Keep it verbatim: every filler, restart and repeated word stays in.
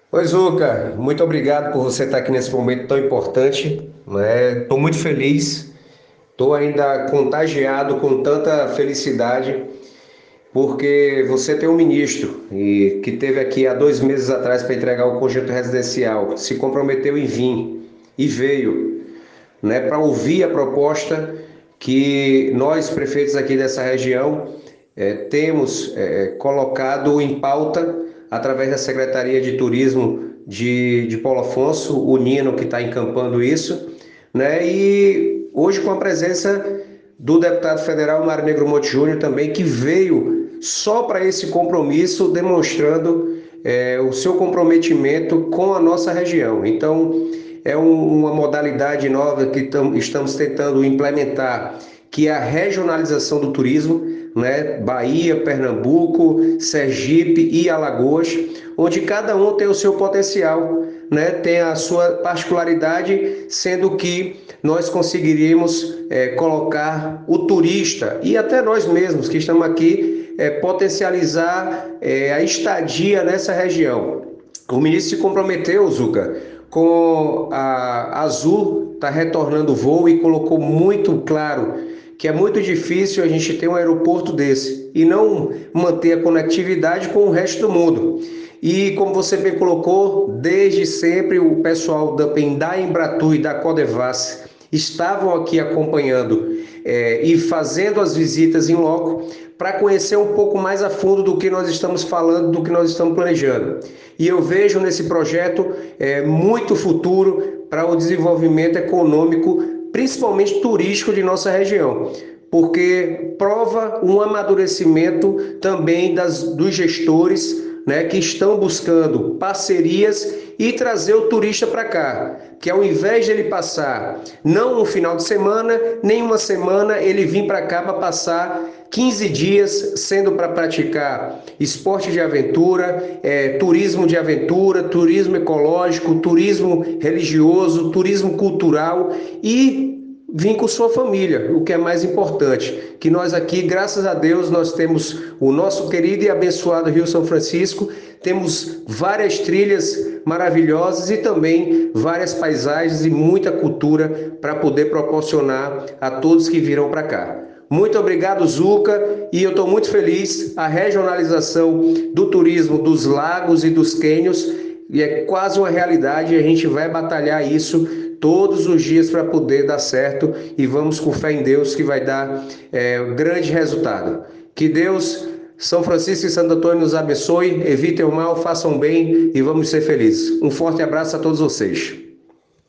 Oi, Zuca, muito obrigado por você estar aqui nesse momento tão importante, né? Estou muito feliz, estou ainda contagiado com tanta felicidade, porque você tem um ministro e que teve aqui há dois meses atrás para entregar o conjunto residencial, se comprometeu em vir e veio, né, para ouvir a proposta que nós, prefeitos aqui dessa região, eh, temos eh, colocado em pauta através da Secretaria de Turismo de, de Paulo Afonso, o Nino que está encampando isso, né? E hoje com a presença do deputado federal Mário Negro Monte Júnior também, que veio só para esse compromisso, demonstrando eh, o seu comprometimento com a nossa região. Então, é um, uma modalidade nova que tam, estamos tentando implementar, que é a regionalização do turismo, né? Bahia, Pernambuco, Sergipe e Alagoas, onde cada um tem o seu potencial, né? Tem a sua particularidade, sendo que nós conseguiríamos é, colocar o turista e até nós mesmos que estamos aqui é, potencializar é, a estadia nessa região. O ministro se comprometeu, Zuca, com a Azul, está retornando o voo e colocou muito claro que é muito difícil a gente ter um aeroporto desse e não manter a conectividade com o resto do mundo. E como você bem colocou, desde sempre o pessoal da, da Embratur e da Codevas estavam aqui acompanhando é, e fazendo as visitas em loco para conhecer um pouco mais a fundo do que nós estamos falando, do que nós estamos planejando. E eu vejo nesse projeto é, muito futuro para o desenvolvimento econômico, principalmente turístico de nossa região, porque prova um amadurecimento também das, dos gestores, né, que estão buscando parcerias e trazer o turista para cá, que ao invés de ele passar não um final de semana, nem uma semana, ele vir para cá para passar quinze dias, sendo para praticar esporte de aventura, é, turismo de aventura, turismo ecológico, turismo religioso, turismo cultural e vir com sua família, o que é mais importante, que nós aqui, graças a Deus, nós temos o nosso querido e abençoado Rio São Francisco, temos várias trilhas maravilhosas e também várias paisagens e muita cultura para poder proporcionar a todos que virão para cá. Muito obrigado, Zuca, e eu estou muito feliz. A regionalização do turismo dos lagos e dos cânions e é quase uma realidade, e a gente vai batalhar isso todos os dias para poder dar certo e vamos com fé em Deus que vai dar é, grande resultado. Que Deus, São Francisco e Santo Antônio nos abençoe, evitem o mal, façam bem e vamos ser felizes. Um forte abraço a todos vocês.